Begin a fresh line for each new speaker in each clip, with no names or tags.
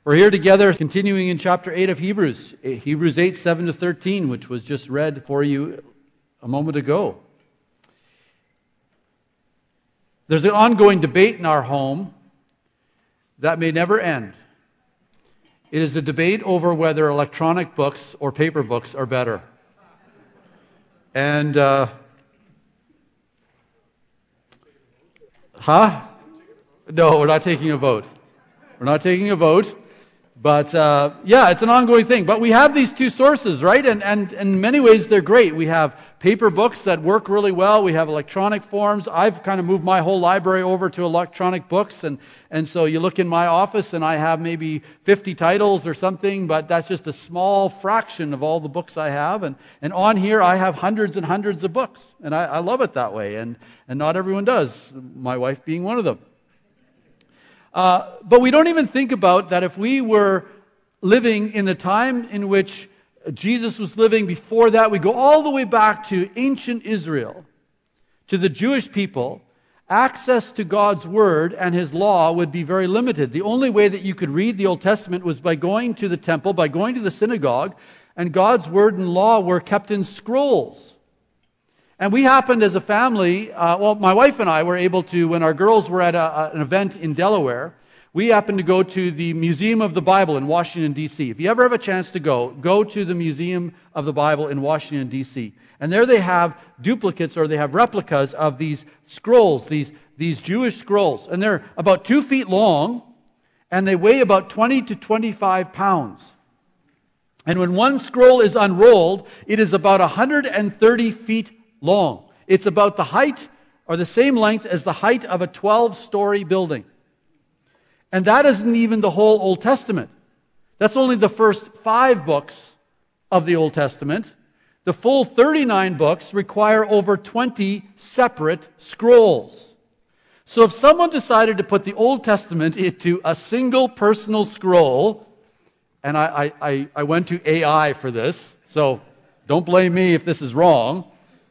We're here together continuing in chapter 8 of Hebrews, Hebrews 8, 7 to 13, which was just read for you a moment ago. There's an ongoing debate in our home that may never end. It is a debate over whether electronic books or paper books are better. And, No, we're not taking a vote. We're not taking a vote. But, it's an ongoing thing. But we have these two sources, right? And in many ways, they're great. We have paper books that work really well. We have electronic forms. I've kind of moved my whole library over to electronic books. And so you look in my office, and I have maybe 50 titles or something, but that's just a small fraction of all the books I have. And on here, I have hundreds and hundreds of books. And I love it that way. And not everyone does, my wife being one of them. But we don't even think about that if we were living in the time in which Jesus was living. Before that, we go all the way back to ancient Israel, to the Jewish people. Access to God's Word and His law would be very limited. The only way that you could read the Old Testament was by going to the temple, by going to the synagogue, and God's Word and law were kept in scrolls. And we happened as a family, my wife and I were able to, when our girls were at an event in Delaware, we happened to go to the Museum of the Bible in Washington, D.C. If you ever have a chance to go to the Museum of the Bible in Washington, D.C. And there they have duplicates, or they have replicas of these scrolls, these Jewish scrolls. And they're about 2 feet long, and they weigh about 20 to 25 pounds. And when one scroll is unrolled, it is about 130 feet long. It's about the height, or the same length as the height of a 12-story building. And that isn't even the whole Old Testament. That's only the first 5 books of the Old Testament. The full 39 books require over 20 separate scrolls. So if someone decided to put the Old Testament into a single personal scroll, and I went to AI for this, so don't blame me if this is wrong.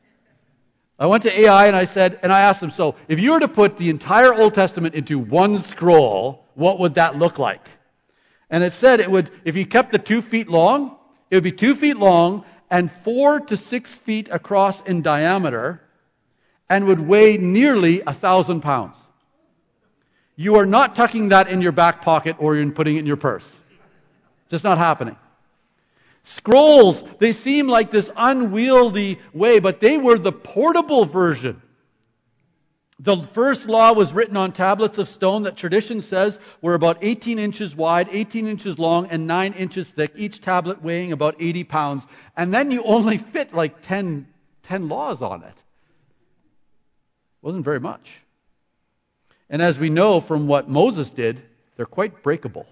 I went to AI and I asked them, so if you were to put the entire Old Testament into one scroll, what would that look like? And it said it would, if you kept the 2 feet long, it would be 2 feet long and 4 to 6 feet across in diameter and would weigh nearly 1,000 pounds. You are not tucking that in your back pocket or you're putting it in your purse. Just not happening. Scrolls, they seem like this unwieldy way, but they were the portable version. The first law was written on tablets of stone that tradition says were about 18 inches wide, 18 inches long, and 9 inches thick, each tablet weighing about 80 pounds. And then you only fit like 10 laws on it. Wasn't very much. And as we know from what Moses did, they're quite breakable.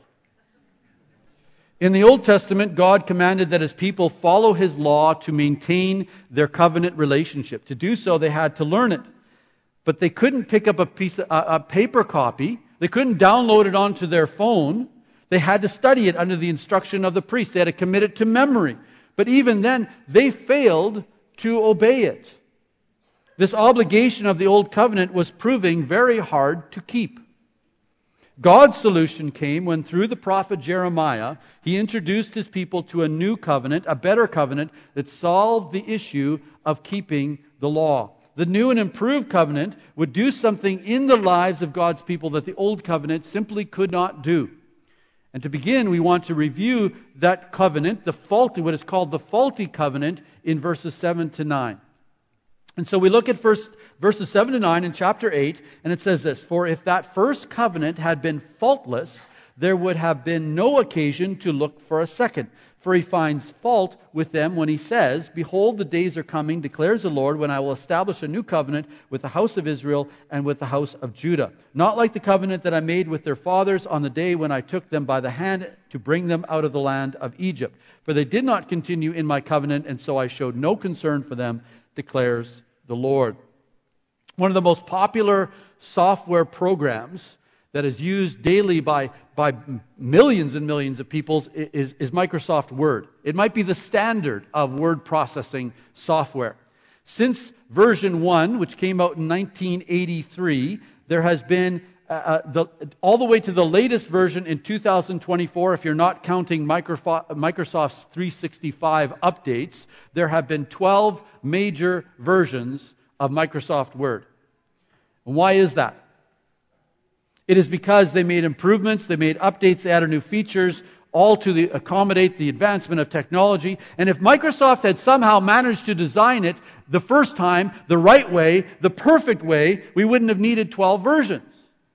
In the Old Testament, God commanded that His people follow His law to maintain their covenant relationship. To do so, they had to learn it. But they couldn't pick up a paper copy. They couldn't download it onto their phone. They had to study it under the instruction of the priest. They had to commit it to memory. But even then, they failed to obey it. This obligation of the Old Covenant was proving very hard to keep. God's solution came when, through the prophet Jeremiah, He introduced His people to a new covenant, a better covenant that solved the issue of keeping the law. The new and improved covenant would do something in the lives of God's people that the old covenant simply could not do. And to begin, we want to review that covenant, what is called the faulty covenant, in verses 7 to 9. And so we look at verses 7 to 9 in chapter 8, and it says this: "For if that first covenant had been faultless, there would have been no occasion to look for a second. For He finds fault with them when He says, 'Behold, the days are coming, declares the Lord, when I will establish a new covenant with the house of Israel and with the house of Judah. Not like the covenant that I made with their fathers on the day when I took them by the hand to bring them out of the land of Egypt. For they did not continue in my covenant, and so I showed no concern for them, declares the Lord.'" One of the most popular software programs that is used daily by millions and millions of people is Microsoft Word. It might be the standard of word processing software. Since version 1, which came out in 1983, there has been all the way to the latest version in 2024, if you're not counting Microsoft's 365 updates, there have been 12 major versions of Microsoft Word. And why is that? It is because they made improvements, they made updates, they added new features, all to accommodate the advancement of technology. And if Microsoft had somehow managed to design it the first time, the right way, the perfect way, we wouldn't have needed 12 versions.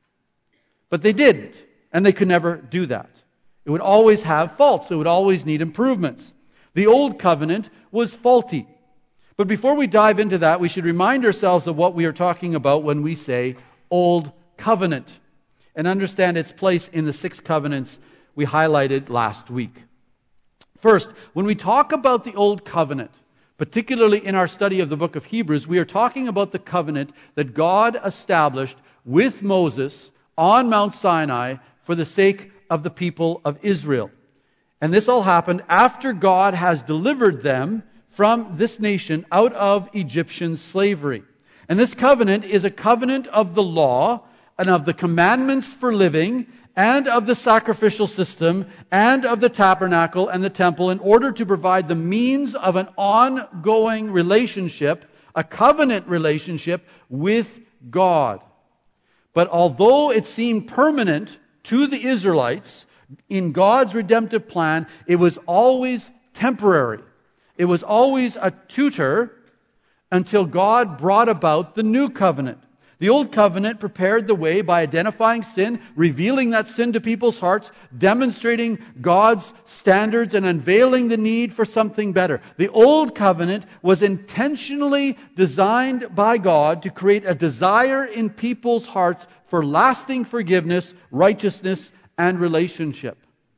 But they didn't, and they could never do that. It would always have faults. It would always need improvements. The old covenant was faulty. But before we dive into that, we should remind ourselves of what we are talking about when we say old covenant, and understand its place in the 6 covenants we highlighted last week. First, when we talk about the Old Covenant, particularly in our study of the book of Hebrews, we are talking about the covenant that God established with Moses on Mount Sinai for the sake of the people of Israel. And this all happened after God has delivered them from this nation out of Egyptian slavery. And this covenant is a covenant of the law and of the commandments for living and of the sacrificial system, and of the tabernacle and the temple, in order to provide the means of an ongoing relationship, a covenant relationship with God. But although it seemed permanent to the Israelites in God's redemptive plan, it was always temporary. It was always a tutor until God brought about the new covenant. The old covenant prepared the way by identifying sin, revealing that sin to people's hearts, demonstrating God's standards, and unveiling the need for something better. The old covenant was intentionally designed by God to create a desire in people's hearts for lasting forgiveness, righteousness, and relationship.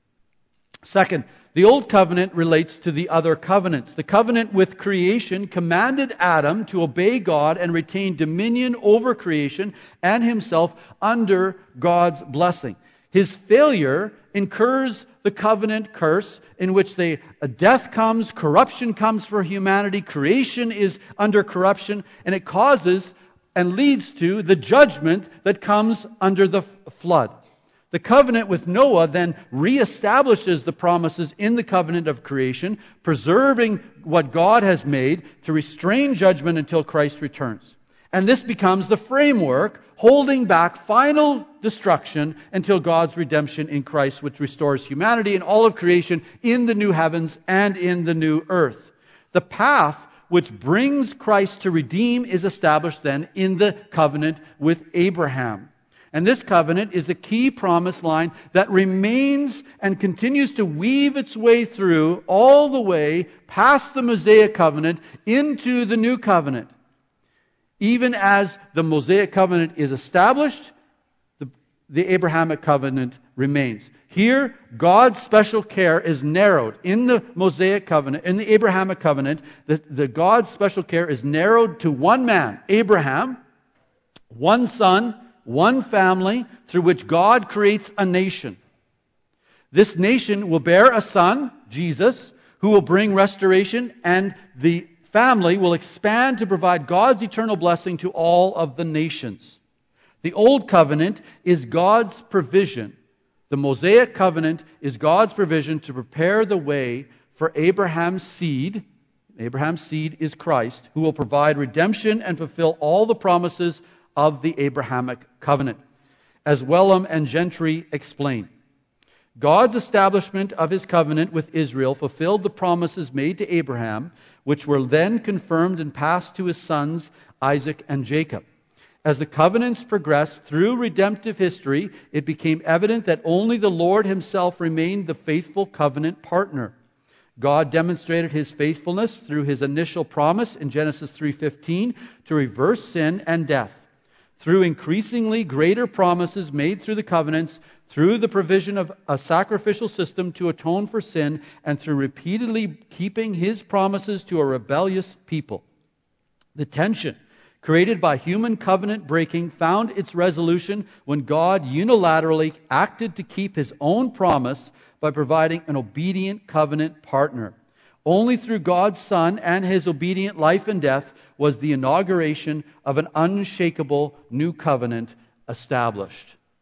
Second, the Old Covenant relates to the other covenants. The covenant with creation commanded Adam to obey God and retain dominion over creation and himself under God's blessing. His failure incurs the covenant curse, in which death comes, corruption comes for humanity, creation is under corruption, and it causes and leads to the judgment that comes under the flood. The covenant with Noah then reestablishes the promises in the covenant of creation, preserving what God has made to restrain judgment until Christ returns. And this becomes the framework holding back final destruction until God's redemption in Christ, which restores humanity and all of creation in the new heavens and in the new earth. The path which brings Christ to redeem is established then in the covenant with Abraham. And this covenant is the key promise line that remains and continues to weave its way through all the way past the Mosaic covenant into the new covenant. Even as the Mosaic covenant is established, the Abrahamic covenant remains. Here, God's special care is narrowed. In the Mosaic covenant, in the Abrahamic covenant, the God's special care is narrowed to one man, Abraham, one son, one family, through which God creates a nation. This nation will bear a son, Jesus, who will bring restoration, and the family will expand to provide God's eternal blessing to all of the nations. The Old Covenant is God's provision. The Mosaic Covenant is God's provision to prepare the way for Abraham's seed. Abraham's seed is Christ, who will provide redemption and fulfill all the promises of the Abrahamic covenant. As Wellham and Gentry explain, God's establishment of his covenant with Israel fulfilled the promises made to Abraham, which were then confirmed and passed to his sons Isaac and Jacob. As the covenants progressed through redemptive history, it became evident that only the Lord himself remained the faithful covenant partner. God demonstrated his faithfulness through his initial promise in Genesis 3:15 to reverse sin and death. Through increasingly greater promises made through the covenants, through the provision of a sacrificial system to atone for sin, and through repeatedly keeping his promises to a rebellious people. The tension created by human covenant breaking found its resolution when God unilaterally acted to keep his own promise by providing an obedient covenant partner. Only through God's Son and his obedient life and death was the inauguration of an unshakable new covenant established.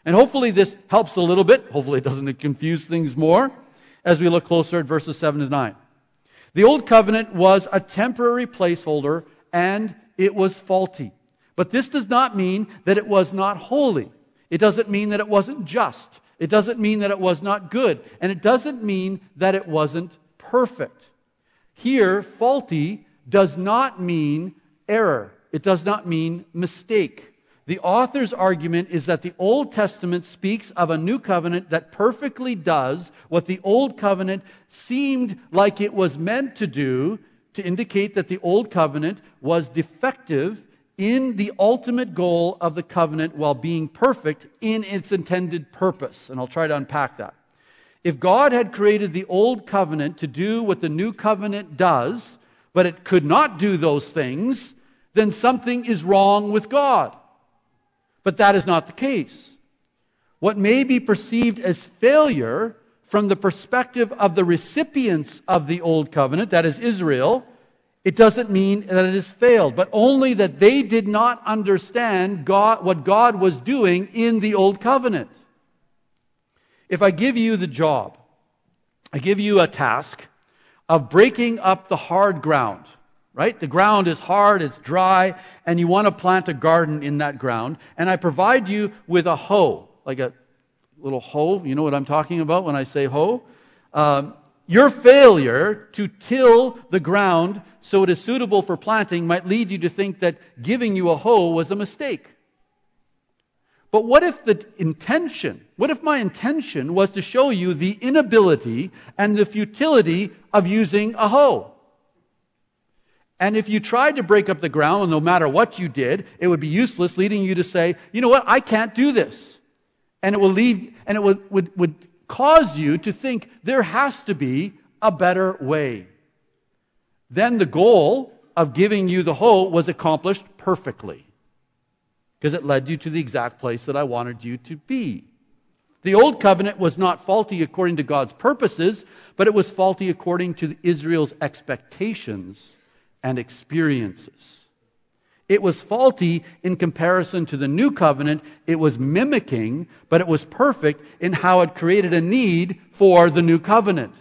And hopefully this helps a little bit. Hopefully it doesn't confuse things more as we look closer at verses 7 to 9. The old covenant was a temporary placeholder and it was faulty. But this does not mean that it was not holy. It doesn't mean that it wasn't just. It doesn't mean that it was not good. And it doesn't mean that it wasn't perfect. Here, faulty does not mean error. It does not mean mistake. The author's argument is that the Old Testament speaks of a new covenant that perfectly does what the Old Covenant seemed like it was meant to do, to indicate that the Old Covenant was defective in the ultimate goal of the covenant while being perfect in its intended purpose. And I'll try to unpack that. If God had created the Old Covenant to do what the New Covenant does, but it could not do those things, then something is wrong with God. But that is not the case. What may be perceived as failure from the perspective of the recipients of the Old Covenant, that is Israel, it doesn't mean that it has failed, but only that they did not understand what God was doing in the Old Covenant. If I give you the job, I give you a task of breaking up the hard ground, right? The ground is hard, it's dry, and you want to plant a garden in that ground. And I provide you with a hoe, like a little hoe. You know what I'm talking about when I say hoe? Your failure to till the ground so it is suitable for planting might lead you to think that giving you a hoe was a mistake. But what if my intention was to show you the inability and the futility of using a hoe? And if you tried to break up the ground, no matter what you did, it would be useless, leading you to say, you know what, I can't do this. And it would cause you to think there has to be a better way. Then the goal of giving you the hoe was accomplished perfectly, because it led you to the exact place that I wanted you to be. The Old Covenant was not faulty according to God's purposes, but it was faulty according to Israel's expectations and experiences. It was faulty in comparison to the New Covenant. It was mimicking, but it was perfect in how it created a need for the New Covenant.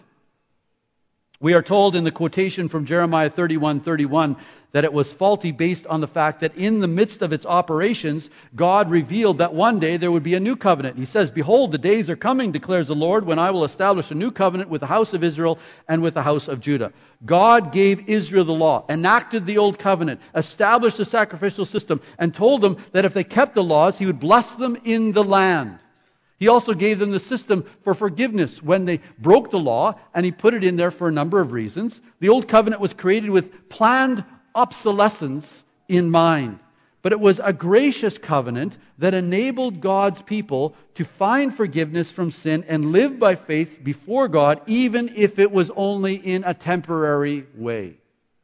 We are told in the quotation from Jeremiah 31:31 that it was faulty based on the fact that in the midst of its operations, God revealed that one day there would be a new covenant. He says, "Behold, the days are coming, declares the Lord, when I will establish a new covenant with the house of Israel and with the house of Judah." God gave Israel the law, enacted the old covenant, established the sacrificial system, and told them that if they kept the laws, He would bless them in the land. He also gave them the system for forgiveness when they broke the law, and He put it in there for a number of reasons. The old covenant was created with planned obsolescence in mind. But it was a gracious covenant that enabled God's people to find forgiveness from sin and live by faith before God, even if it was only in a temporary way.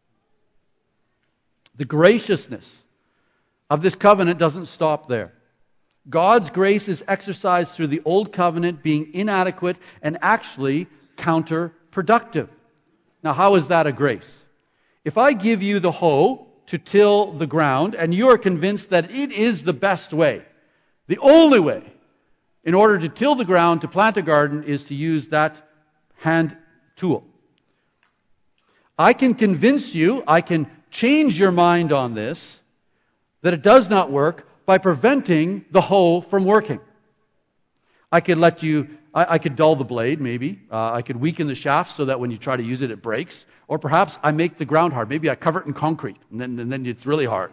The graciousness of this covenant doesn't stop there. God's grace is exercised through the old covenant being inadequate and actually counterproductive. Now, how is that a grace? If I give you the hoe to till the ground and you are convinced that it is the best way, the only way, in order to till the ground, to plant a garden, is to use that hand tool. I can convince you, I can change your mind on this, that it does not work by preventing the hoe from working. I could dull the blade, maybe. I could weaken the shaft so that when you try to use it, it breaks. Or perhaps I make the ground hard. Maybe I cover it in concrete, and then it's really hard.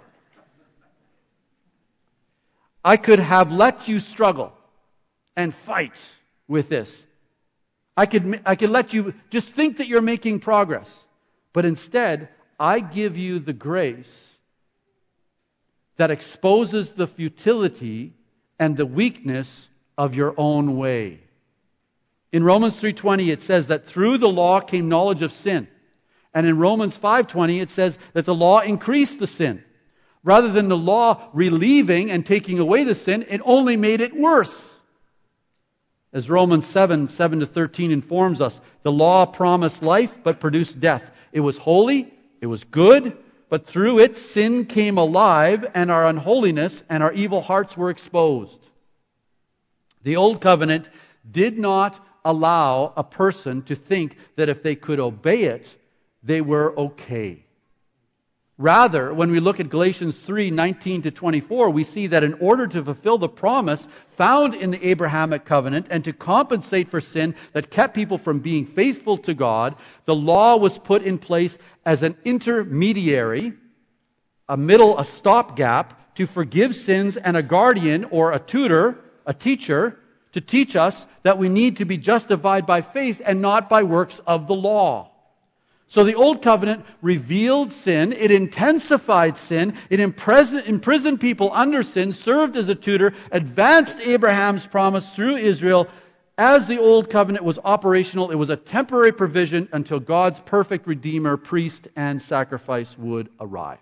I could have let you struggle and fight with this. I could let you just think that you're making progress. But instead, I give you the grace that exposes the futility and the weakness of your own way. In Romans 3:20, it says that through the law came knowledge of sin. And in Romans 5:20, it says that the law increased the sin. Rather than the law relieving and taking away the sin, it only made it worse. As Romans 7:7-13 informs us, the law promised life but produced death. It was holy, it was good, but through it sin came alive and our unholiness and our evil hearts were exposed. The Old Covenant did not allow a person to think that if they could obey it, they were okay. Rather, when we look at Galatians 3:19-24, we see that in order to fulfill the promise found in the Abrahamic covenant and to compensate for sin that kept people from being faithful to God, the law was put in place as an intermediary, a stopgap to forgive sins, and a guardian or a tutor, a teacher, to teach us that we need to be justified by faith and not by works of the law. So the Old Covenant revealed sin, it intensified sin, it imprisoned people under sin, served as a tutor, advanced Abraham's promise through Israel. As the Old Covenant was operational, it was a temporary provision until God's perfect Redeemer, priest, and sacrifice would arrive.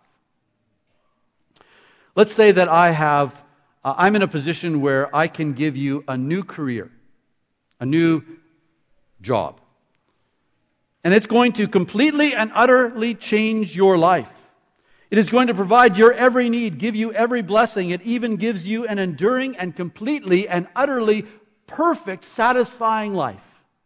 Let's say that I'm in a position where I can give you a new career, a new job. And it's going to completely and utterly change your life. It is going to provide your every need, give you every blessing. It even gives you an enduring and completely and utterly perfect, satisfying life.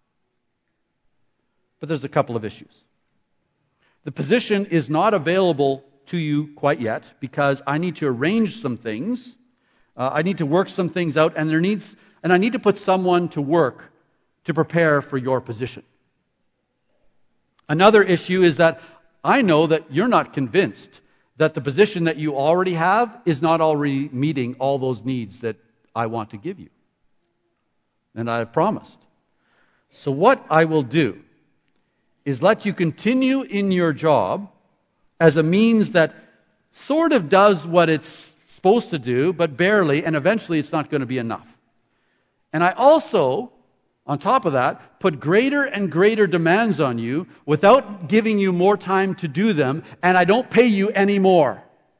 But there's a couple of issues. The position is not available to you quite yet because I need to arrange some things. I need to work some things out, and I need to put someone to work to prepare for your position. Another issue is that I know that you're not convinced that the position that you already have is not already meeting all those needs that I want to give you. And I have promised. So what I will do is let you continue in your job as a means that sort of does what it's supposed to do, but barely, and eventually it's not going to be enough. And I also, on top of that, put greater and greater demands on you without giving you more time to do them, and I don't pay you any more.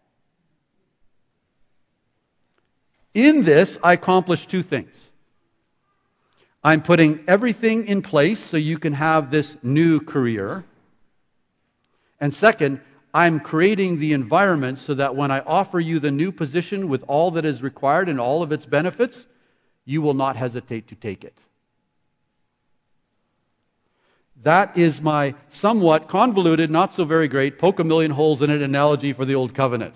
In this, I accomplish two things. I'm putting everything in place so you can have this new career. And second, I'm creating the environment so that when I offer you the new position with all that is required and all of its benefits, you will not hesitate to take it. That is my somewhat convoluted, not so very great, poke a million holes in it analogy for the Old Covenant.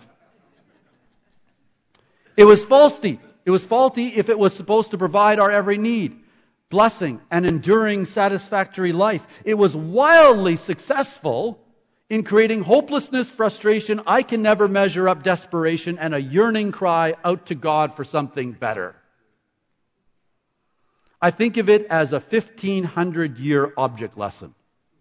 It was faulty. It was faulty if it was supposed to provide our every need, blessing, and enduring satisfactory life. It was wildly successful in creating hopelessness, frustration, I can never measure up, desperation, and a yearning cry out to God for something better. I think of it as a 1,500-year object lesson.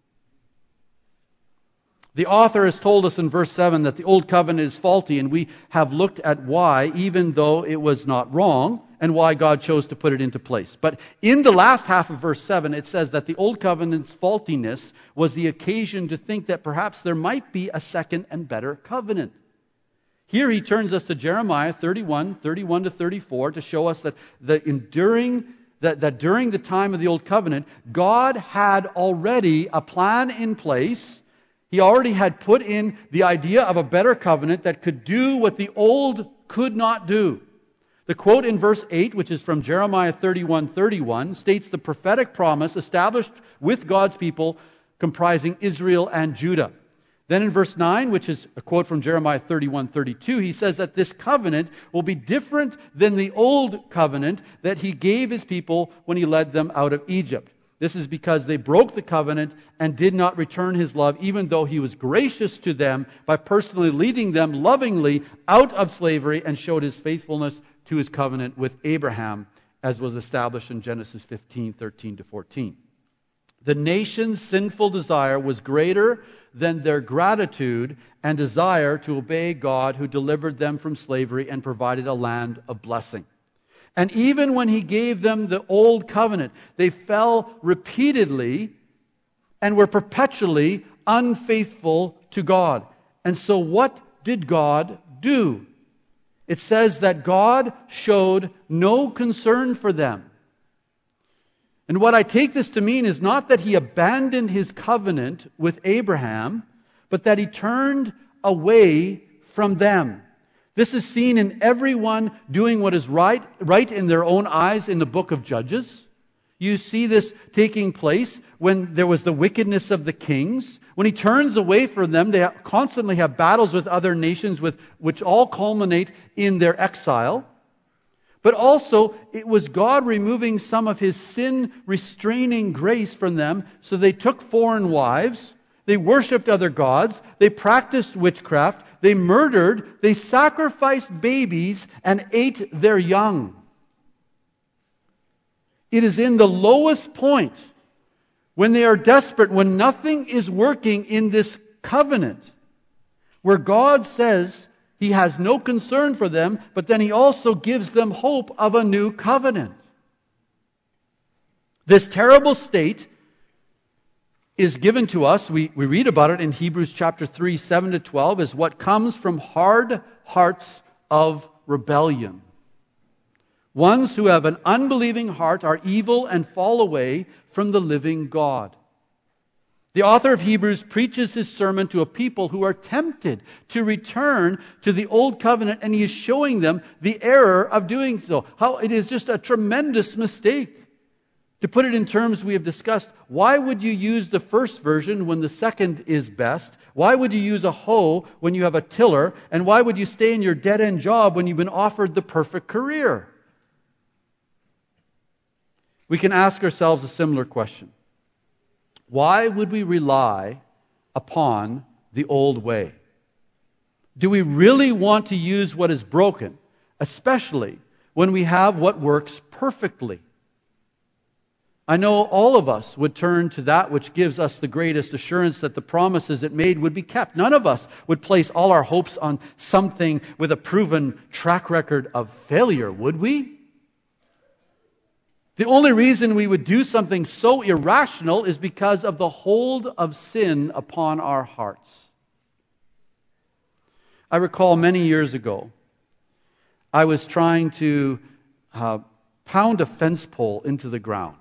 The author has told us in verse 7 that the Old Covenant is faulty, and we have looked at why, even though it was not wrong, and why God chose to put it into place. But in the last half of verse 7, it says that the Old Covenant's faultiness was the occasion to think that perhaps there might be a second and better covenant. Here he turns us to Jeremiah 31:31-34 to show us that during the time of the Old Covenant, God had already a plan in place. He already had put in the idea of a better covenant that could do what the old could not do. The quote in verse 8, which is from Jeremiah 31:31, states the prophetic promise established with God's people comprising Israel and Judah. Then in verse 9, which is a quote from Jeremiah 31:32, he says that this covenant will be different than the old covenant that he gave his people when he led them out of Egypt. This is because they broke the covenant and did not return his love, even though he was gracious to them by personally leading them lovingly out of slavery and showed his faithfulness to his covenant with Abraham, as was established in Genesis 15:13-14. The nation's sinful desire was greater than their gratitude and desire to obey God, who delivered them from slavery and provided a land of blessing. And even when he gave them the old covenant, they fell repeatedly and were perpetually unfaithful to God. And so what did God do? It says that God showed no concern for them. And what I take this to mean is not that he abandoned his covenant with Abraham, but that he turned away from them. This is seen in everyone doing what is right in their own eyes in the book of Judges. You see this taking place when there was the wickedness of the kings. When he turns away from them, they constantly have battles with other nations, which all culminate in their exile. But also, it was God removing some of his sin-restraining grace from them, so they took foreign wives, they worshipped other gods, they practiced witchcraft, they murdered, they sacrificed babies, and ate their young. It is in the lowest point, when they are desperate, when nothing is working in this covenant, where God says he has no concern for them, but then he also gives them hope of a new covenant. This terrible state is given to us, we read about it in Hebrews chapter 3, 7-12, is what comes from hard hearts of rebellion. Ones who have an unbelieving heart are evil and fall away from the living God. The author of Hebrews preaches his sermon to a people who are tempted to return to the old covenant, and he is showing them the error of doing so. How it is just a tremendous mistake. To put it in terms we have discussed, why would you use the first version when the second is best? Why would you use a hoe when you have a tiller? And why would you stay in your dead-end job when you've been offered the perfect career? We can ask ourselves a similar question. Why would we rely upon the old way? Do we really want to use what is broken, especially when we have what works perfectly? I know all of us would turn to that which gives us the greatest assurance that the promises it made would be kept. None of us would place all our hopes on something with a proven track record of failure, would we? The only reason we would do something so irrational is because of the hold of sin upon our hearts. I recall many years ago, I was trying to pound a fence pole into the ground.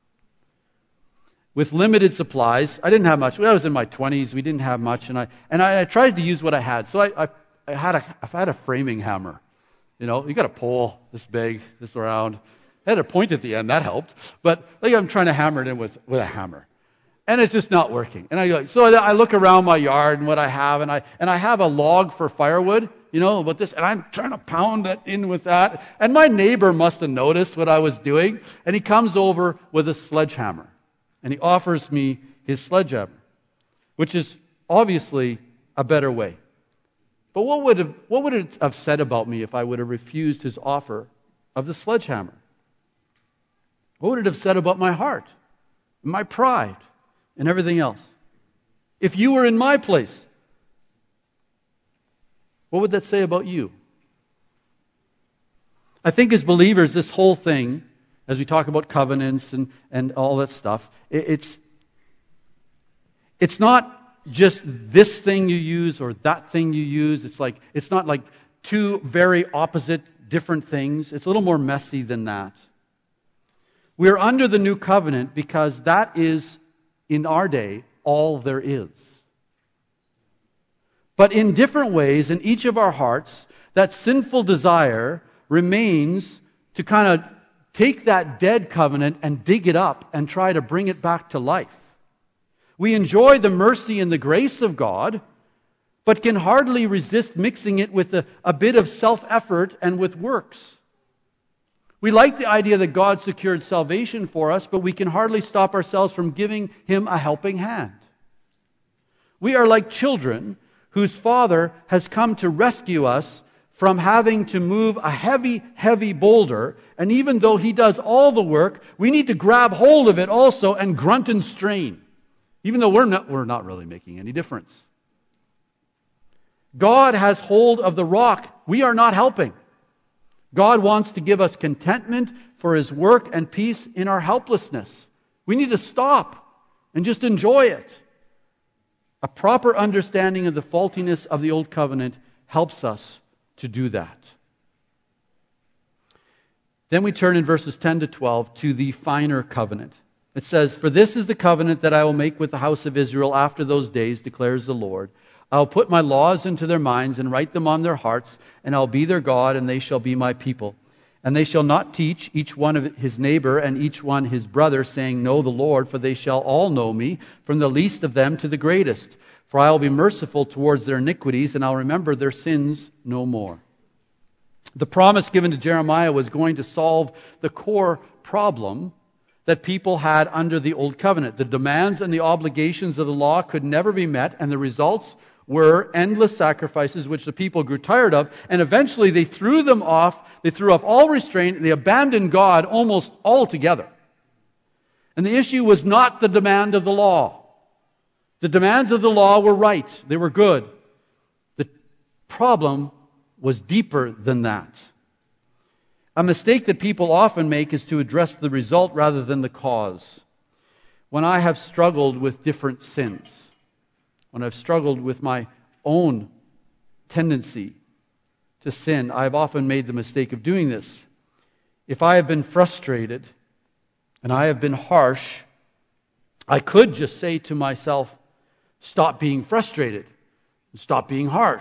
With limited supplies, I didn't have much. I was in my 20s, we didn't have much, and I tried to use what I had. So I had a framing hammer. You know, you got a pole this big, this round. I had a point at the end, that helped. But I'm trying to hammer it in with a hammer. And it's just not working. And I look around my yard and what I have, and I have a log for firewood, about this, and I'm trying to pound it in with that. And my neighbor must have noticed what I was doing, and he comes over with a sledgehammer. And he offers me his sledgehammer, which is obviously a better way. But what would it have said about me if I would have refused his offer of the sledgehammer? What would it have said about my heart, my pride, and everything else? If you were in my place, what would that say about you? I think as believers, this whole thing, as we talk about covenants and all that stuff, it's not just this thing you use or that thing you use. It's not like two very opposite, different things. It's a little more messy than that. We are under the new covenant because that is, in our day, all there is. But in different ways, in each of our hearts, that sinful desire remains to kind of take that dead covenant and dig it up and try to bring it back to life. We enjoy the mercy and the grace of God, but can hardly resist mixing it with a bit of self-effort and with works. We like the idea that God secured salvation for us, but we can hardly stop ourselves from giving Him a helping hand. We are like children whose father has come to rescue us from having to move a heavy, heavy boulder, and even though He does all the work, we need to grab hold of it also and grunt and strain, even though we're not really making any difference. God has hold of the rock. We are not helping. God wants to give us contentment for His work and peace in our helplessness. We need to stop and just enjoy it. A proper understanding of the faultiness of the old covenant helps us to do that. Then we turn in verses 10 to 12 to the finer covenant. It says, "For this is the covenant that I will make with the house of Israel after those days, declares the Lord. I'll put my laws into their minds and write them on their hearts, and I'll be their God, and they shall be my people. And they shall not teach each one of his neighbor and each one his brother, saying, Know the Lord, for they shall all know me, from the least of them to the greatest. For I will be merciful towards their iniquities, and I'll remember their sins no more. The promise given to Jeremiah was going to solve the core problem that people had under the Old Covenant. The demands and the obligations of the law could never be met, and the results were endless sacrifices which the people grew tired of, and eventually they threw them off. They threw off all restraint, and they abandoned God almost altogether. And the issue was not the demand of the law. The demands of the law were right. They were good. The problem was deeper than that. A mistake that people often make is to address the result rather than the cause. When I have struggled with different sins, when I've struggled with my own tendency to sin, I've often made the mistake of doing this. If I have been frustrated and I have been harsh, I could just say to myself, stop being frustrated and stop being harsh.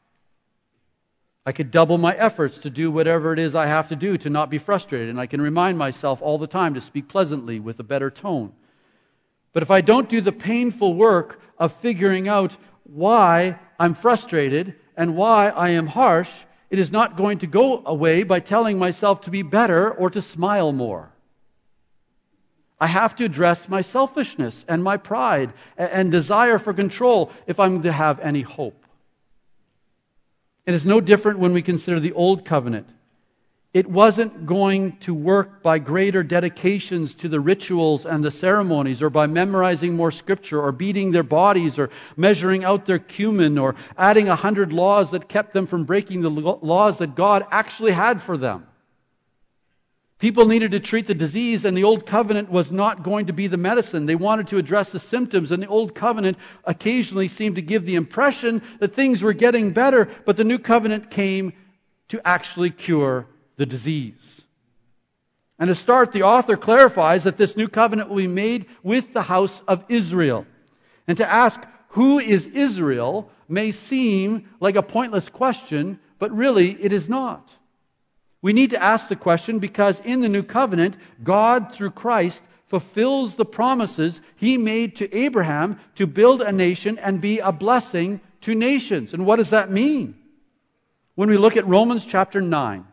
I could double my efforts to do whatever it is I have to do to not be frustrated, and I can remind myself all the time to speak pleasantly with a better tone. But if I don't do the painful work of figuring out why I'm frustrated and why I am harsh, it is not going to go away by telling myself to be better or to smile more. I have to address my selfishness and my pride and desire for control if I'm to have any hope. It is no different when we consider the Old Covenant. It wasn't going to work by greater dedications to the rituals and the ceremonies, or by memorizing more scripture, or beating their bodies, or measuring out their cumin, or adding 100 laws that kept them from breaking the laws that God actually had for them. People needed to treat the disease, and the Old Covenant was not going to be the medicine. They wanted to address the symptoms, and the Old Covenant occasionally seemed to give the impression that things were getting better, but the New Covenant came to actually cure the disease. And to start, the author clarifies that this new covenant will be made with the house of Israel. And to ask, who is Israel, may seem like a pointless question, but really it is not. We need to ask the question because in the new covenant, God, through Christ, fulfills the promises He made to Abraham to build a nation and be a blessing to nations. And what does that mean? When we look at Romans chapter 9,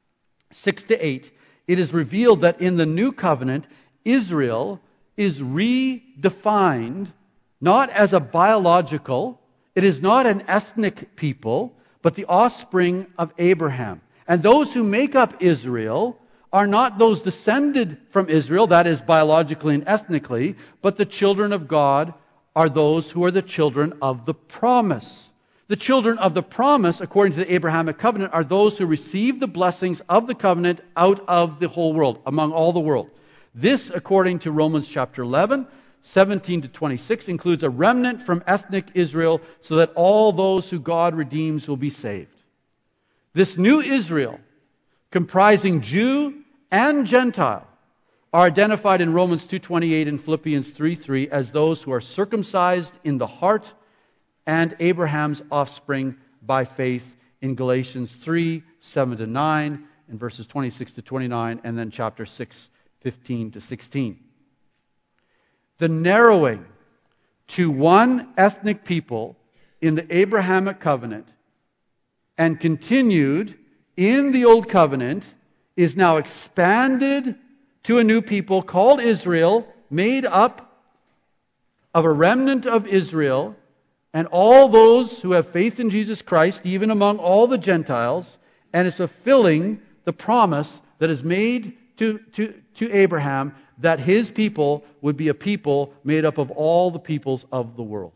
6-8, it is revealed that in the new covenant, Israel is redefined not as a biological, it is not an ethnic people, but the offspring of Abraham. And those who make up Israel are not those descended from Israel, that is biologically and ethnically, but the children of God are those who are the children of the promise. The children of the promise, according to the Abrahamic covenant, are those who receive the blessings of the covenant out of the whole world, among all the world. This, according to Romans chapter 11, 17-26, includes a remnant from ethnic Israel so that all those who God redeems will be saved. This new Israel, comprising Jew and Gentile, are identified in Romans 2:28 and Philippians 3:3 as those who are circumcised in the heart and Abraham's offspring by faith in Galatians 3:7-9 and verses 26-29, and then chapter 6, 15-16. The narrowing to one ethnic people in the Abrahamic covenant and continued in the Old Covenant is now expanded to a new people called Israel, made up of a remnant of Israel and all those who have faith in Jesus Christ, even among all the Gentiles, and it's fulfilling the promise that is made to Abraham that his people would be a people made up of all the peoples of the world.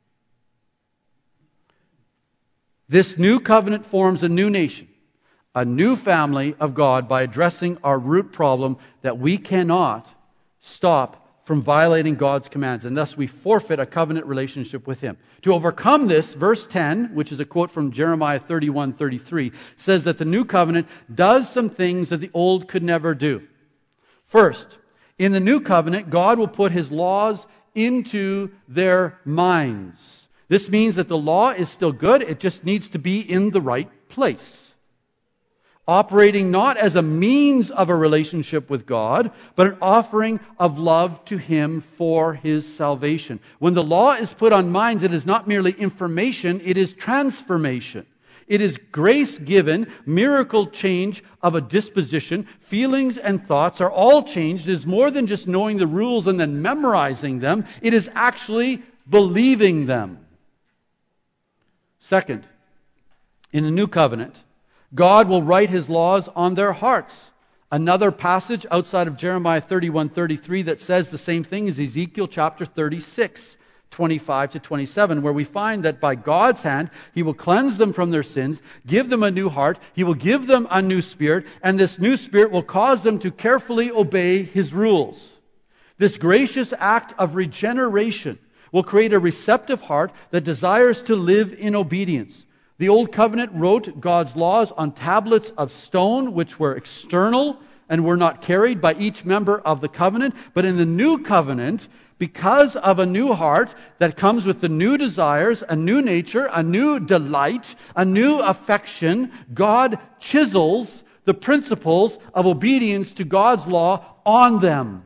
This new covenant forms a new nation, a new family of God by addressing our root problem that we cannot stop from violating God's commands, and thus we forfeit a covenant relationship with Him. To overcome this, verse 10, which is a quote from Jeremiah 31:33, says that the new covenant does some things that the old could never do. First, in the new covenant, God will put His laws into their minds. This means that the law is still good, it just needs to be in the right place. Operating not as a means of a relationship with God, but an offering of love to Him for His salvation. When the law is put on minds, it is not merely information, it is transformation. It is grace-given, miracle change of a disposition. Feelings and thoughts are all changed. It is more than just knowing the rules and then memorizing them. It is actually believing them. Second, in the new covenant, God will write His laws on their hearts. Another passage outside of Jeremiah 31:33 that says the same thing is Ezekiel chapter 36:25 to 27, where we find that by God's hand, He will cleanse them from their sins, give them a new heart, He will give them a new spirit, and this new spirit will cause them to carefully obey His rules. This gracious act of regeneration will create a receptive heart that desires to live in obedience. The Old Covenant wrote God's laws on tablets of stone, which were external and were not carried by each member of the covenant. But in the New Covenant, because of a new heart that comes with the new desires, a new nature, a new delight, a new affection, God chisels the principles of obedience to God's law on them.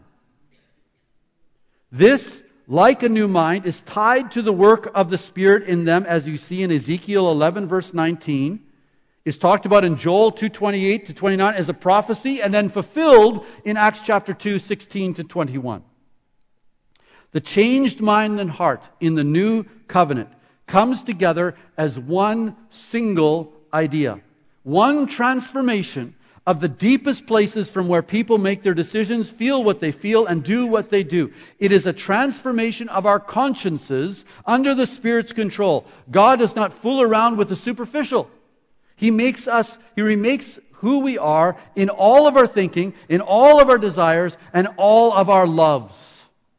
This, like a new mind, is tied to the work of the Spirit in them, as you see in Ezekiel 11, verse 19. Is talked about in Joel 2:28 to 29 as a prophecy, and then fulfilled in Acts chapter 2, 16 to 21. The changed mind and heart in the new covenant comes together as one single idea. One transformation of the deepest places from where people make their decisions, feel what they feel, and do what they do. It is a transformation of our consciences under the Spirit's control. God does not fool around with the superficial. He remakes who we are in all of our thinking, in all of our desires, and all of our loves.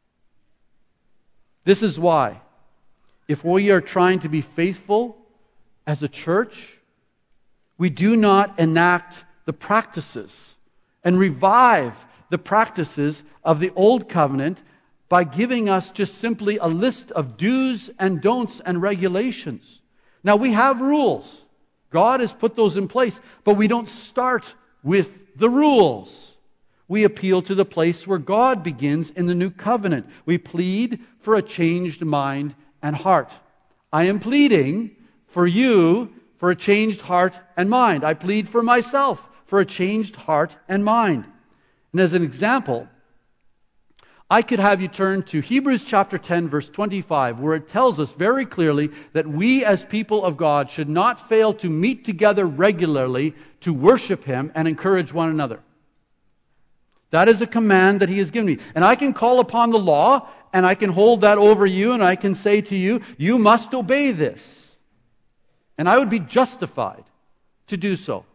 This is why, if we are trying to be faithful as a church, we do not enact the practices and revive the practices of the Old Covenant by giving us just simply a list of do's and don'ts and regulations. Now, we have rules. God has put those in place, but we don't start with the rules. We appeal to the place where God begins in the new covenant. We plead for a changed mind and heart. I am pleading for you for a changed heart and mind. I plead for myself for a changed heart and mind. And as an example, I could have you turn to Hebrews chapter 10, verse 25, where it tells us very clearly that we as people of God should not fail to meet together regularly to worship Him and encourage one another. That is a command that He has given me. And I can call upon the law, and I can hold that over you, and I can say to you, you must obey this. And I would be justified to do so.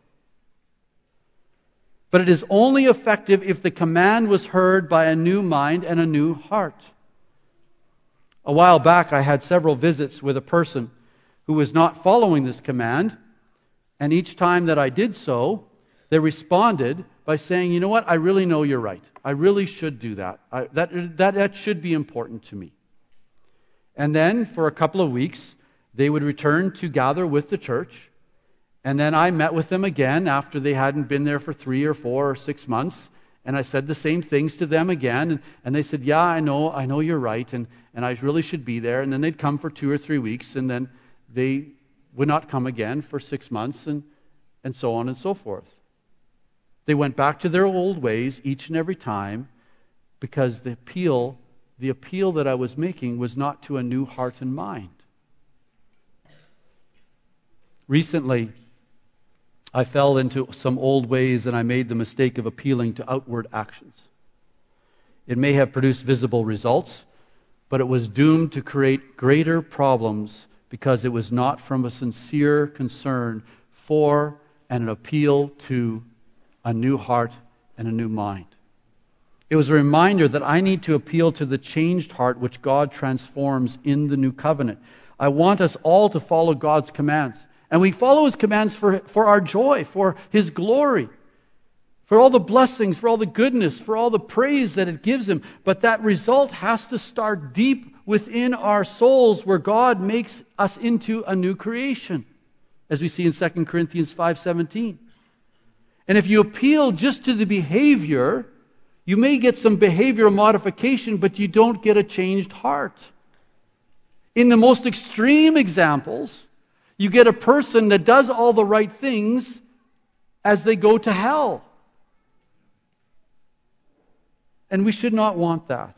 But it is only effective if the command was heard by a new mind and a new heart. A while back, I had several visits with a person who was not following this command, and each time that I did so, they responded by saying, you know what, I really know you're right. I really should do that. That should be important to me. And then, for a couple of weeks, they would return to gather with the church. And then I met with them again after they hadn't been there for 3 or 4 or 6 months. And I said the same things to them again. And they said, yeah, I know you're right. And I really should be there. And then they'd come for 2 or 3 weeks. And then they would not come again for 6 months and so on and so forth. They went back to their old ways each and every time because the appeal that I was making was not to a new heart and mind. Recently, I fell into some old ways and I made the mistake of appealing to outward actions. It may have produced visible results, but it was doomed to create greater problems because it was not from a sincere concern for and an appeal to a new heart and a new mind. It was a reminder that I need to appeal to the changed heart which God transforms in the new covenant. I want us all to follow God's commands. And we follow His commands for our joy, for His glory, for all the blessings, for all the goodness, for all the praise that it gives Him. But that result has to start deep within our souls where God makes us into a new creation, as we see in 2 Corinthians 5:17. And if you appeal just to the behavior, you may get some behavioral modification, but you don't get a changed heart. In the most extreme examples, you get a person that does all the right things as they go to hell. And we should not want that.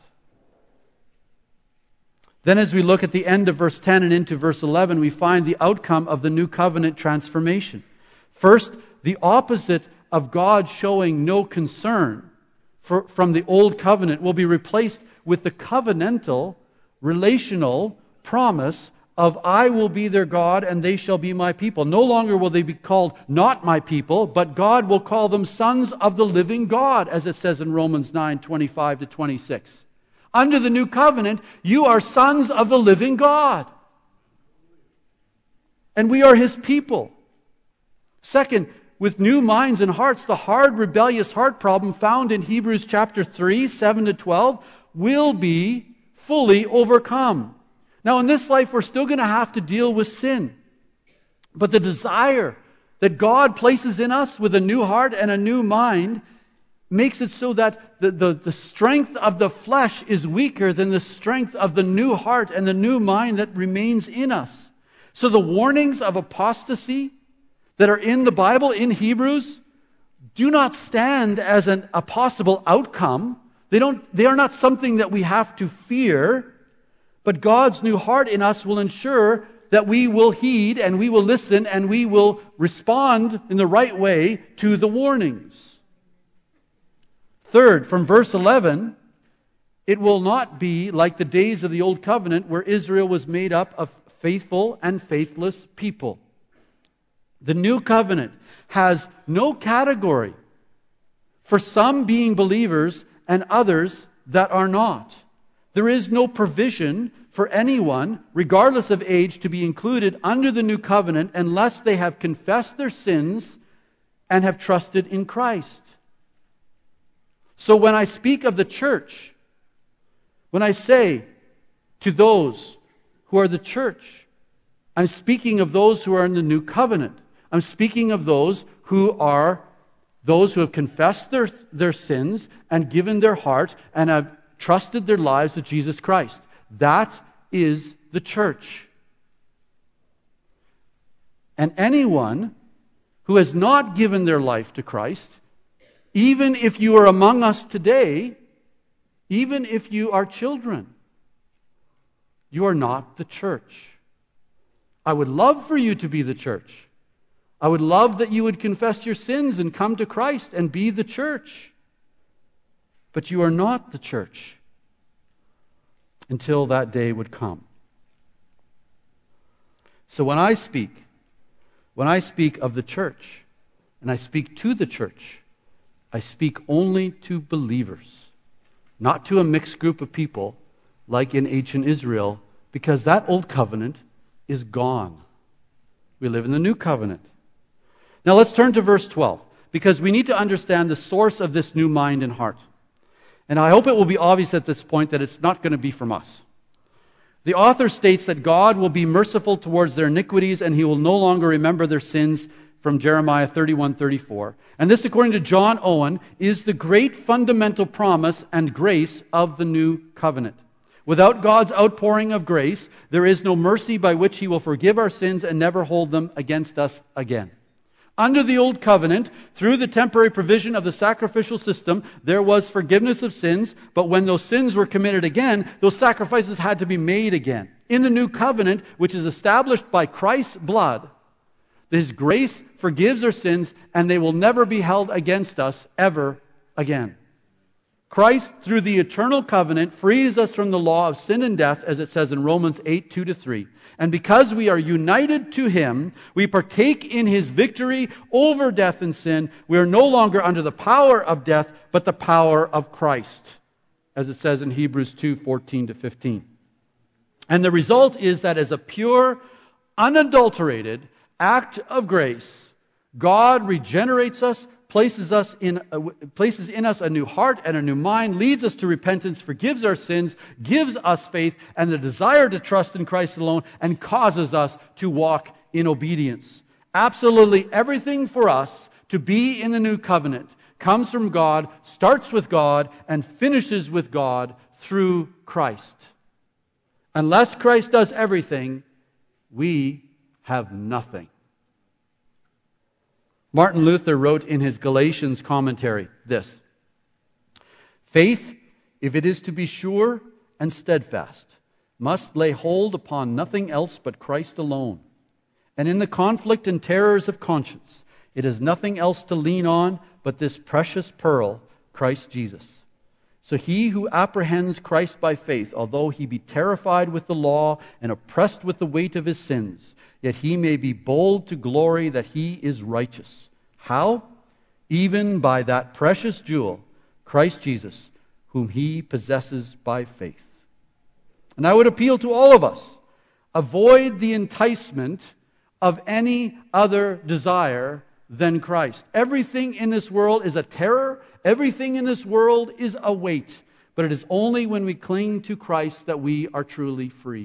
Then as we look at the end of verse 10 and into verse 11, we find the outcome of the new covenant transformation. First, the opposite of God showing no concern from the old covenant will be replaced with the covenantal, relational promise of I will be their God and they shall be my people. No longer will they be called not my people, but God will call them sons of the living God, as it says in Romans 9:25-26. Under the new covenant, you are sons of the living God. And we are His people. Second, with new minds and hearts, the hard, rebellious heart problem found in Hebrews chapter 3, 7-12, will be fully overcome. Now, in this life, we're still going to have to deal with sin. But the desire that God places in us with a new heart and a new mind makes it so that the strength of the flesh is weaker than the strength of the new heart and the new mind that remains in us. So the warnings of apostasy that are in the Bible, in Hebrews, do not stand as a possible outcome. They are not something that we have to fear, but God's new heart in us will ensure that we will heed and we will listen and we will respond in the right way to the warnings. Third, from verse 11, it will not be like the days of the old covenant where Israel was made up of faithful and faithless people. The new covenant has no category for some being believers and others that are not. There is no provision for anyone, regardless of age, to be included under the new covenant unless they have confessed their sins and have trusted in Christ. So when I speak of the church, when I say to those who are the church, I'm speaking of those who are in the new covenant. I'm speaking of those who have confessed their sins and given their heart and have trusted their lives to Jesus Christ. That is the church. And anyone who has not given their life to Christ, even if you are among us today, even if you are children, you are not the church. I would love for you to be the church. I would love that you would confess your sins and come to Christ and be the church. But you are not the church until that day would come. So when I speak of the church, and I speak to the church, I speak only to believers, not to a mixed group of people like in ancient Israel, because that old covenant is gone. We live in the new covenant. Now let's turn to verse 12, because we need to understand the source of this new mind and heart. And I hope it will be obvious at this point that it's not going to be from us. The author states that God will be merciful towards their iniquities and He will no longer remember their sins, from Jeremiah 31:34. And this, according to John Owen, is the great fundamental promise and grace of the new covenant. Without God's outpouring of grace, there is no mercy by which He will forgive our sins and never hold them against us again. Under the old covenant, through the temporary provision of the sacrificial system, there was forgiveness of sins, but when those sins were committed again, those sacrifices had to be made again. In the new covenant, which is established by Christ's blood, His grace forgives our sins, and they will never be held against us ever again. Christ, through the eternal covenant, frees us from the law of sin and death, as it says in Romans 8:2-3. And because we are united to Him, we partake in His victory over death and sin. We are no longer under the power of death, but the power of Christ, as it says in Hebrews 2:14-15. And the result is that as a pure, unadulterated act of grace, God regenerates us, places in us a new heart and a new mind, leads us to repentance, forgives our sins, gives us faith and the desire to trust in Christ alone, and causes us to walk in obedience. Absolutely everything for us to be in the new covenant comes from God, starts with God, and finishes with God through Christ. Unless Christ does everything, we have nothing. Martin Luther wrote in his Galatians commentary this: "Faith, if it is to be sure and steadfast, must lay hold upon nothing else but Christ alone. And in the conflict and terrors of conscience, it has nothing else to lean on but this precious pearl, Christ Jesus. So he who apprehends Christ by faith, although he be terrified with the law and oppressed with the weight of his sins, yet he may be bold to glory that he is righteous. How? Even by that precious jewel, Christ Jesus, whom he possesses by faith." And I would appeal to all of us, avoid the enticement of any other desire than Christ. Everything in this world is a terror. Everything in this world is a weight. But it is only when we cling to Christ that we are truly free.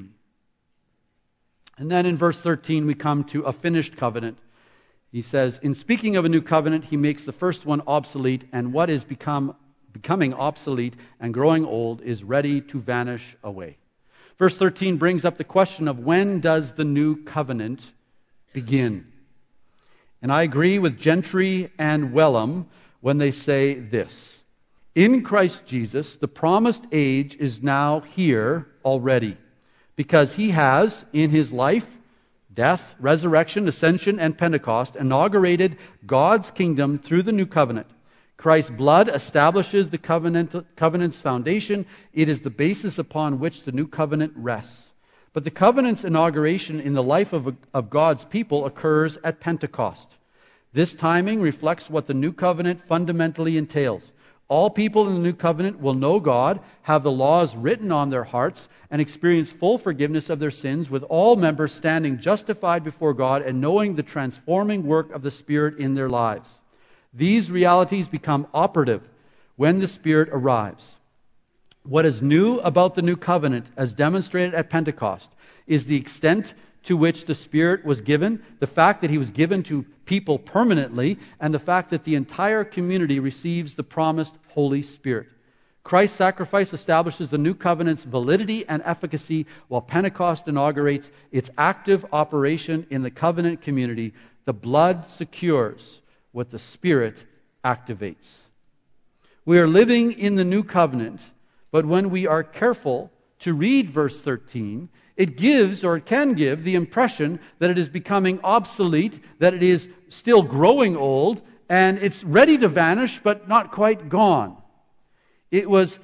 And then in verse 13 we come to a finished covenant. He says, in speaking of a new covenant, he makes the first one obsolete, and what is becoming obsolete and growing old is ready to vanish away. Verse 13 brings up the question of when does the new covenant begin? And I agree with Gentry and Wellham when they say this: in Christ Jesus, the promised age is now here already, because he has, in his life, death, resurrection, ascension, and Pentecost, inaugurated God's kingdom through the new covenant. Christ's blood establishes the covenant's foundation. It is the basis upon which the new covenant rests. But the covenant's inauguration in the life of God's people occurs at Pentecost. This timing reflects what the new covenant fundamentally entails. All people in the new covenant will know God, have the laws written on their hearts, and experience full forgiveness of their sins, with all members standing justified before God and knowing the transforming work of the Spirit in their lives. These realities become operative when the Spirit arrives. What is new about the new covenant, as demonstrated at Pentecost, is the extent to which the Spirit was given, the fact that he was given to people permanently, and the fact that the entire community receives the promised Holy Spirit. Christ's sacrifice establishes the new covenant's validity and efficacy, while Pentecost inaugurates its active operation in the covenant community. The blood secures what the Spirit activates. We are living in the new covenant, but when we are careful to read verse 13, it gives, or it can give, the impression that it is becoming obsolete, that it is still growing old, and it's ready to vanish, but not quite gone. If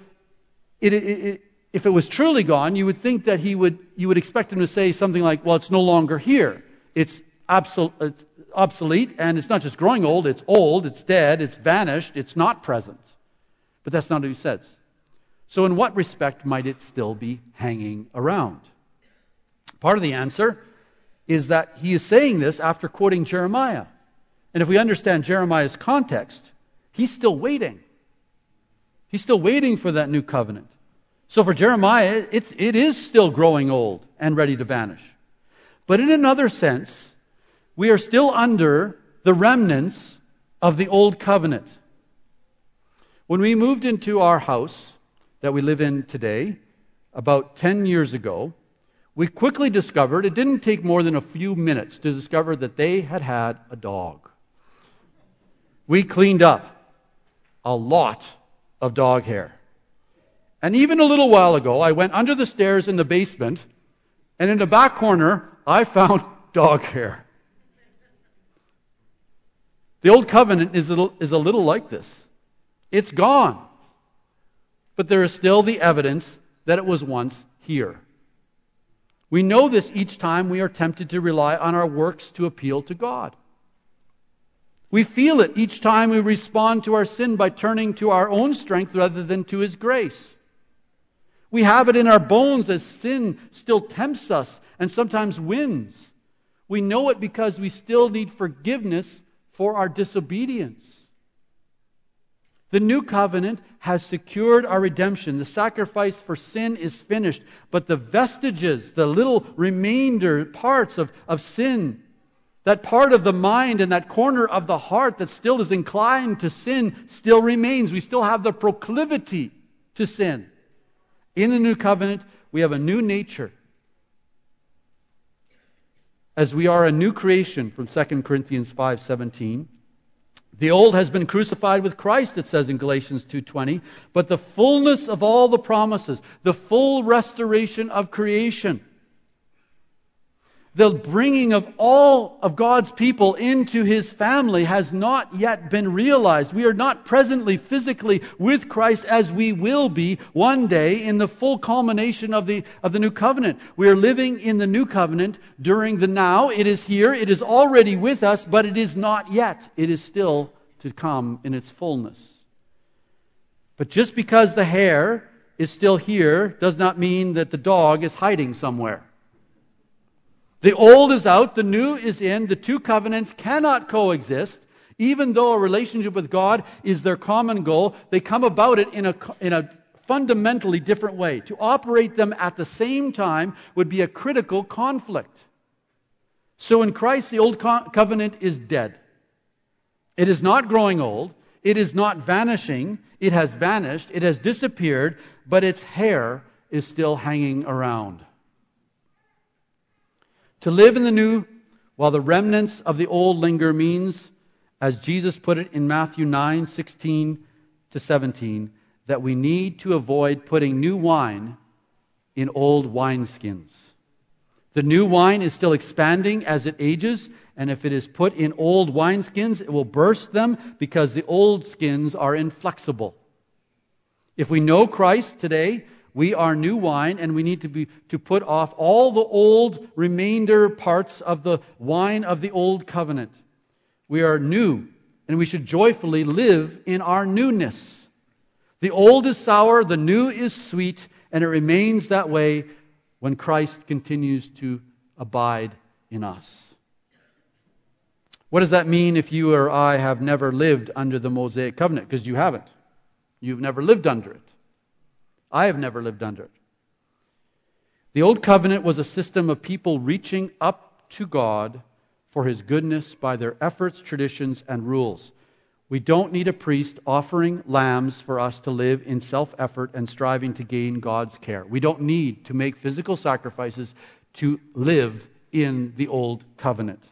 it was truly gone, you would think that you would expect him to say something like, well, it's no longer here. It's obsolete, and it's not just growing old, it's dead, it's vanished, it's not present. But that's not what he says. So in what respect might it still be hanging around? Part of the answer is that he is saying this after quoting Jeremiah. And if we understand Jeremiah's context, he's still waiting. He's still waiting for that new covenant. So for Jeremiah, it is still growing old and ready to vanish. But in another sense, we are still under the remnants of the old covenant. When we moved into our house that we live in today, about 10 years ago, we quickly discovered, it didn't take more than a few minutes to discover that they had a dog. We cleaned up a lot of dog hair. And even a little while ago, I went under the stairs in the basement, and in the back corner, I found dog hair. The old covenant is a little like this. It's gone. But there is still the evidence that it was once here. We know this each time we are tempted to rely on our works to appeal to God. We feel it each time we respond to our sin by turning to our own strength rather than to His grace. We have it in our bones as sin still tempts us and sometimes wins. We know it because we still need forgiveness for our disobedience. The new covenant has secured our redemption. The sacrifice for sin is finished. But the vestiges, the little remainder parts of sin, that part of the mind and that corner of the heart that still is inclined to sin still remains. We still have the proclivity to sin. In the new covenant, we have a new nature, as we are a new creation from 2 Corinthians 5:17. The old has been crucified with Christ, it says in Galatians 2:20, but the fullness of all the promises, the full restoration of creation, the bringing of all of God's people into His family has not yet been realized. We are not presently physically with Christ as we will be one day in the full culmination of the new covenant. We are living in the new covenant during the now. It is here. It is already with us, but it is not yet. It is still to come in its fullness. But just because the hair is still here does not mean that the dog is hiding somewhere. The old is out, the new is in. The two covenants cannot coexist. Even though a relationship with God is their common goal, they come about it in a fundamentally different way. To operate them at the same time would be a critical conflict. So in Christ, the old covenant is dead. It is not growing old. It is not vanishing. It has vanished. It has disappeared, but its hair is still hanging around. To live in the new while the remnants of the old linger means, as Jesus put it in Matthew 9:16-17, that we need to avoid putting new wine in old wineskins. The new wine is still expanding as it ages, and if it is put in old wineskins, it will burst them because the old skins are inflexible. If we know Christ today, we are new wine, and we need to put off all the old remainder parts of the wine of the old covenant. We are new, and we should joyfully live in our newness. The old is sour, the new is sweet, and it remains that way when Christ continues to abide in us. What does that mean if you or I have never lived under the Mosaic covenant? Because you haven't. You've never lived under it. I have never lived under it. The old covenant was a system of people reaching up to God for His goodness by their efforts, traditions, and rules. We don't need a priest offering lambs for us to live in self-effort and striving to gain God's care. We don't need to make physical sacrifices to live in the old covenant.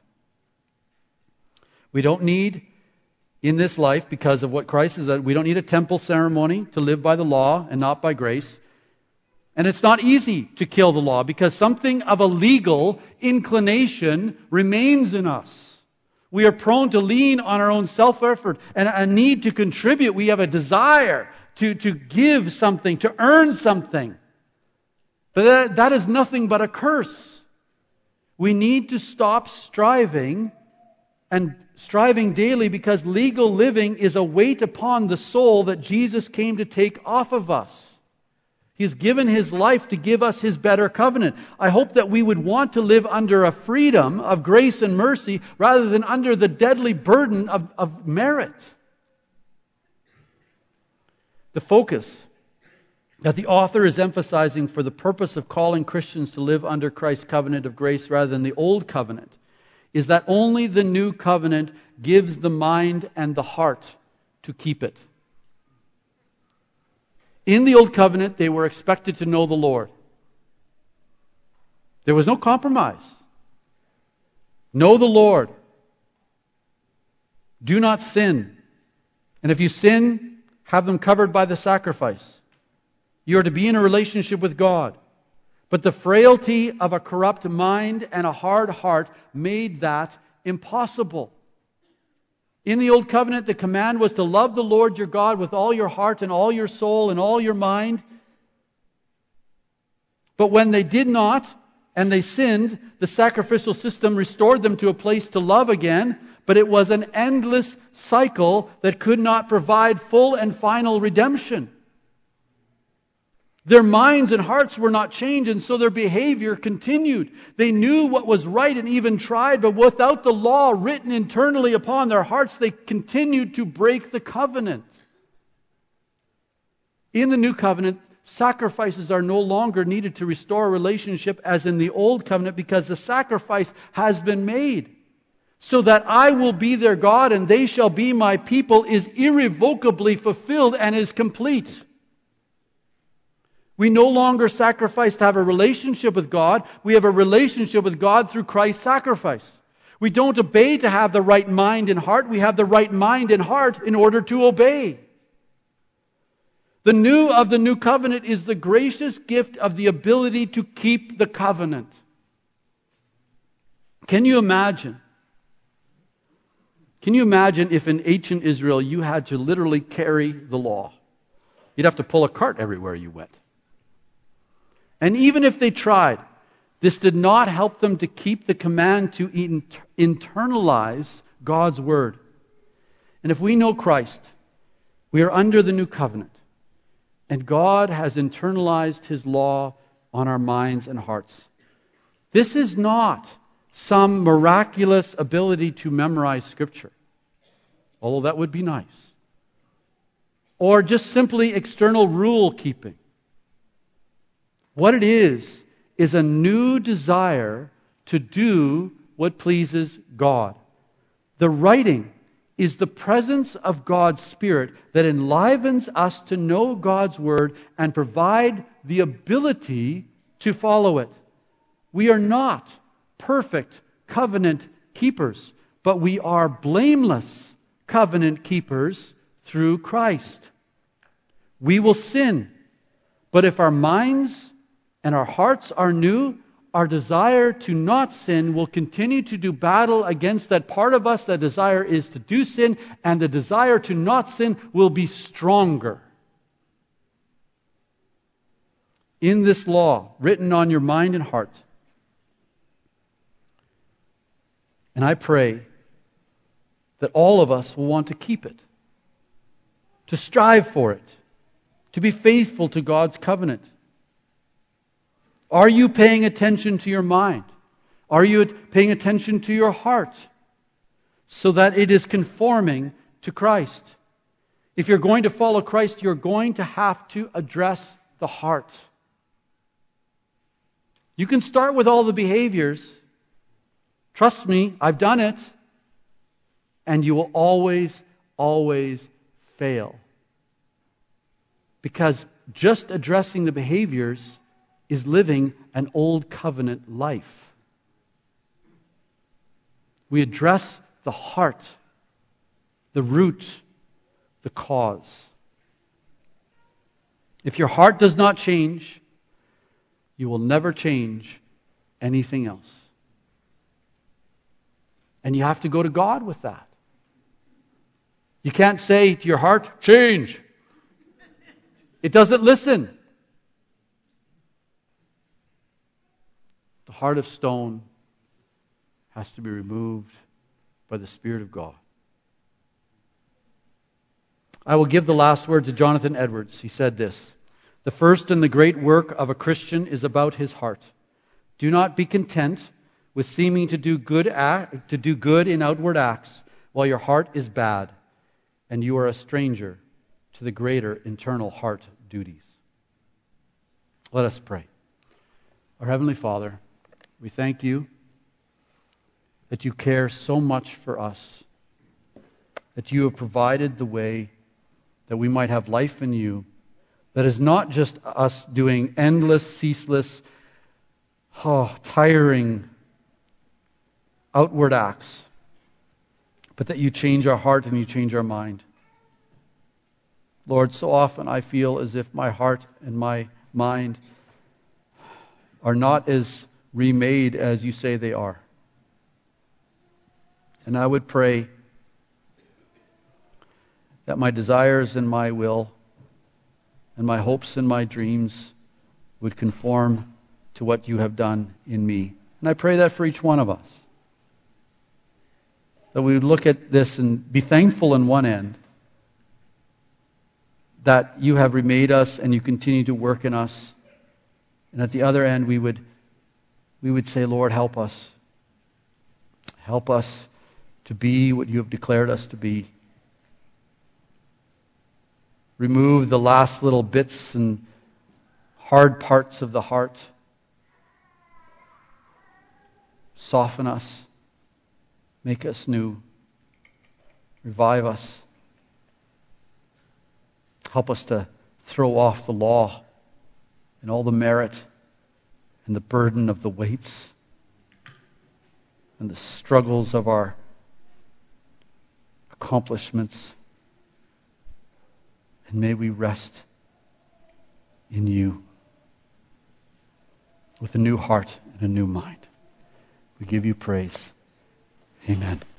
We don't need in this life, because of what Christ has said, we don't need a temple ceremony to live by the law and not by grace. And it's not easy to kill the law because something of a legal inclination remains in us. We are prone to lean on our own self-effort and a need to contribute. We have a desire to give something, to earn something. But that is nothing but a curse. We need to stop striving daily, because legal living is a weight upon the soul that Jesus came to take off of us. He's given His life to give us His better covenant. I hope that we would want to live under a freedom of grace and mercy rather than under the deadly burden of merit. The focus that the author is emphasizing for the purpose of calling Christians to live under Christ's covenant of grace rather than the old covenant is that only the new covenant gives the mind and the heart to keep it. In the old covenant, they were expected to know the Lord. There was no compromise. Know the Lord. Do not sin. And if you sin, have them covered by the sacrifice. You are to be in a relationship with God. But the frailty of a corrupt mind and a hard heart made that impossible. In the Old Covenant, the command was to love the Lord your God with all your heart and all your soul and all your mind. But when they did not, and they sinned, the sacrificial system restored them to a place to love again, but it was an endless cycle that could not provide full and final redemption. Their minds and hearts were not changed, and so their behavior continued. They knew what was right and even tried, but without the law written internally upon their hearts, they continued to break the covenant. In the new covenant, sacrifices are no longer needed to restore a relationship as in the old covenant, because the sacrifice has been made. So that I will be their God and they shall be my people is irrevocably fulfilled and is complete. We no longer sacrifice to have a relationship with God. We have a relationship with God through Christ's sacrifice. We don't obey to have the right mind and heart. We have the right mind and heart in order to obey. The new of the new covenant is the gracious gift of the ability to keep the covenant. Can you imagine? Can you imagine if in ancient Israel you had to literally carry the law? You'd have to pull a cart everywhere you went. And even if they tried, this did not help them to keep the command to internalize God's word. And if we know Christ, we are under the new covenant. And God has internalized His law on our minds and hearts. This is not some miraculous ability to memorize Scripture, although that would be nice. Or just simply external rule keeping. What it is a new desire to do what pleases God. The writing is the presence of God's Spirit that enlivens us to know God's Word and provide the ability to follow it. We are not perfect covenant keepers, but we are blameless covenant keepers through Christ. We will sin, but if our minds and our hearts are new, our desire to not sin will continue to do battle against that part of us. That desire is to do sin, and the desire to not sin will be stronger. In this law, written on your mind and heart, and I pray that all of us will want to keep it, to strive for it, to be faithful to God's covenant. Are you paying attention to your mind? Are you paying attention to your heart so that it is conforming to Christ? If you're going to follow Christ, you're going to have to address the heart. You can start with all the behaviors. Trust me, I've done it. And you will always, always fail. Because just addressing the behaviors is living an old covenant life. We address the heart, the root, the cause. If your heart does not change, you will never change anything else. And you have to go to God with that. You can't say to your heart, change. It doesn't listen. The heart of stone has to be removed by the Spirit of God. I will give the last word to Jonathan Edwards. He said this: the first and the great work of a Christian is about his heart. Do not be content with seeming to do good in outward acts while your heart is bad and you are a stranger to the greater internal heart duties. Let us pray. Our Heavenly Father, we thank you that you care so much for us, that you have provided the way that we might have life in you, that is not just us doing endless, ceaseless, tiring outward acts, but that you change our heart and you change our mind. Lord, so often I feel as if my heart and my mind are not as remade as you say they are. And I would pray that my desires and my will and my hopes and my dreams would conform to what you have done in me. And I pray that for each one of us. That we would look at this and be thankful in one end that you have remade us and you continue to work in us. And at the other end, we would say, Lord, help us. Help us to be what you have declared us to be. remove the last little bits and hard parts of the heart. Soften us. Make us new. Revive us. Help us to throw off the law and all the merit and the burden of the weights and the struggles of our accomplishments. And may we rest in you with a new heart and a new mind. We give you praise. Amen.